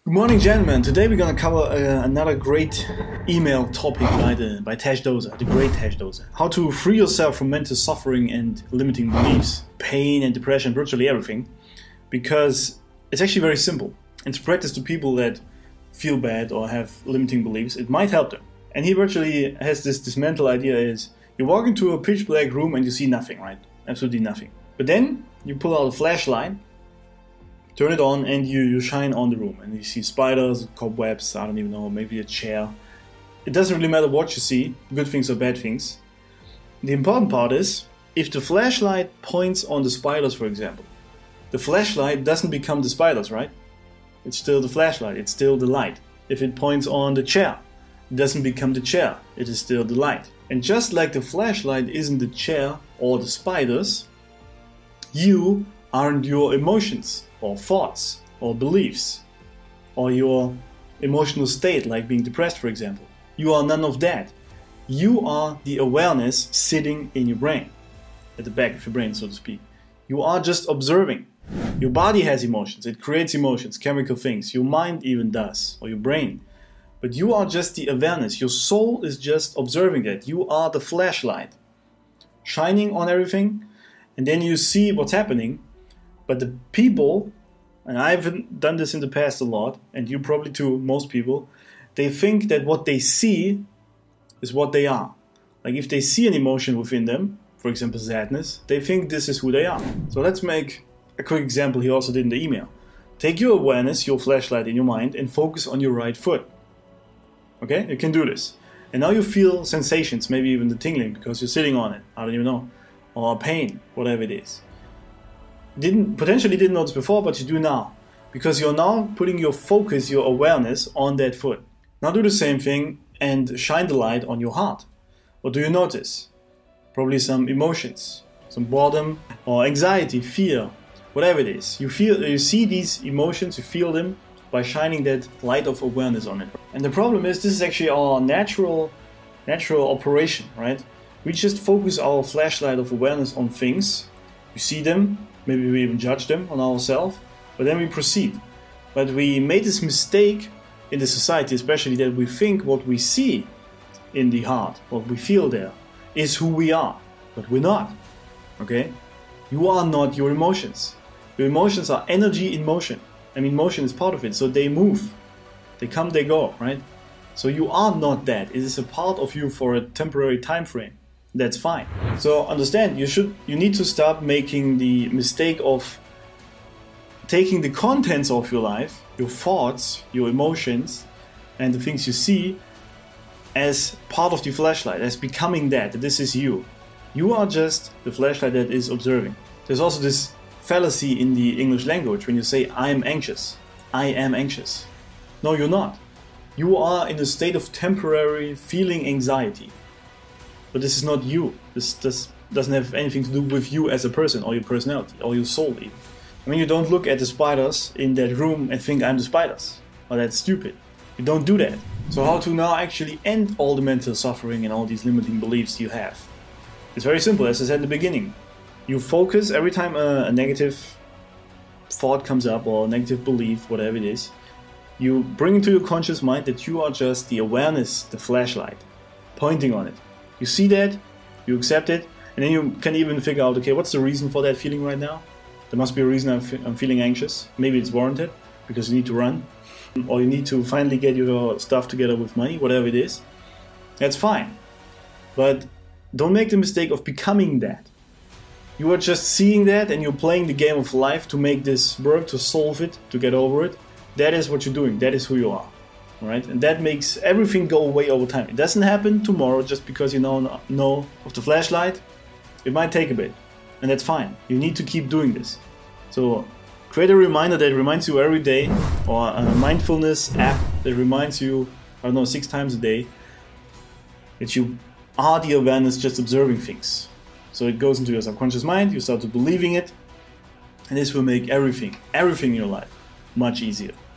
Good morning, gentlemen. Today we're going to cover another great email topic by Tash Dozer, the great Tash Dozer. How to free yourself from mental suffering and limiting beliefs, pain and depression, virtually everything. Because it's actually very simple. And to practice to people that feel bad or have limiting beliefs, it might help them. And he virtually has this mental idea is, you walk into a pitch black room and you see nothing, right? Absolutely nothing. But then you pull out a flashlight, turn it on, and you shine on the room, and you see spiders, cobwebs, I don't even know, maybe a chair. It doesn't really matter what you see, good things or bad things. The important part is, if the flashlight points on the spiders, for example, the flashlight doesn't become the spiders, right? It's still the flashlight, it's still the light. If it points on the chair, it doesn't become the chair, it is still the light. And just like the flashlight isn't the chair or the spiders, you aren't your emotions, or thoughts, or beliefs, or your emotional state, like being depressed, for example. You are none of that. You are the awareness sitting in your brain, at the back of your brain, so to speak. You are just observing. Your body has emotions, it creates emotions, chemical things. Your mind even does, or your brain. But you are just the awareness. Your soul is just observing that. You are the flashlight, shining on everything, and then you see what's happening. But the people, and I've done this in the past a lot, and you probably too, most people, they think that what they see is what they are. Like if they see an emotion within them, for example sadness, they think this is who they are. So let's make a quick example he also did in the email. Take your awareness, your flashlight in your mind, and focus on your right foot. Okay, you can do this. And now you feel sensations, maybe even the tingling because you're sitting on it, I don't even know, or pain, whatever it is. Potentially didn't notice before, but you do now. Because you're now putting your focus, your awareness on that foot. Now do the same thing and shine the light on your heart. What do you notice? Probably some emotions, some boredom or anxiety, fear, whatever it is. You see these emotions, you feel them by shining that light of awareness on it. And the problem is, this is actually our natural operation, right? We just focus our flashlight of awareness on things. We see them. Maybe we even judge them on ourselves, but then we proceed. But we made this mistake in the society, especially that we think what we see in the heart, what we feel there, is who we are. But we're not, okay? You are not your emotions. Your emotions are energy in motion. I mean, motion is part of it, so they move. They come, they go, right? So you are not that. It is a part of you for a temporary time frame. That's fine. So understand, you need to stop making the mistake of taking the contents of your life, your thoughts, your emotions, and the things you see as part of the flashlight, as becoming that this is you. You are just the flashlight that is observing. There's also this fallacy in the English language when you say, I am anxious. I am anxious. No, you're not. You are in a state of temporary feeling anxiety. But this is not you. This doesn't have anything to do with you as a person, or your personality, or your soul even. I mean, you don't look at the spiders in that room and think I'm the spiders. Well, that's stupid. You don't do that. So how to now actually end all the mental suffering and all these limiting beliefs you have? It's very simple, as I said in the beginning. You focus every time a negative thought comes up, or a negative belief, whatever it is. You bring into your conscious mind that you are just the awareness, the flashlight, pointing on it. You see that, you accept it, and then you can even figure out, okay, what's the reason for that feeling right now? There must be a reason I'm feeling anxious. Maybe it's warranted, because you need to run, or you need to finally get your stuff together with money, whatever it is. That's fine. But don't make the mistake of becoming that. You are just seeing that, and you're playing the game of life to make this work, to solve it, to get over it. That is what you're doing. That is who you are. Right? And that makes everything go away over time. It doesn't happen tomorrow just because you know of the flashlight. It might take a bit, and that's fine. You need to keep doing this. So create a reminder that reminds you every day, or a mindfulness app that reminds you, I don't know, 6 times a day, that you are the awareness just observing things. So it goes into your subconscious mind, you start to believing it, and this will make everything in your life much easier.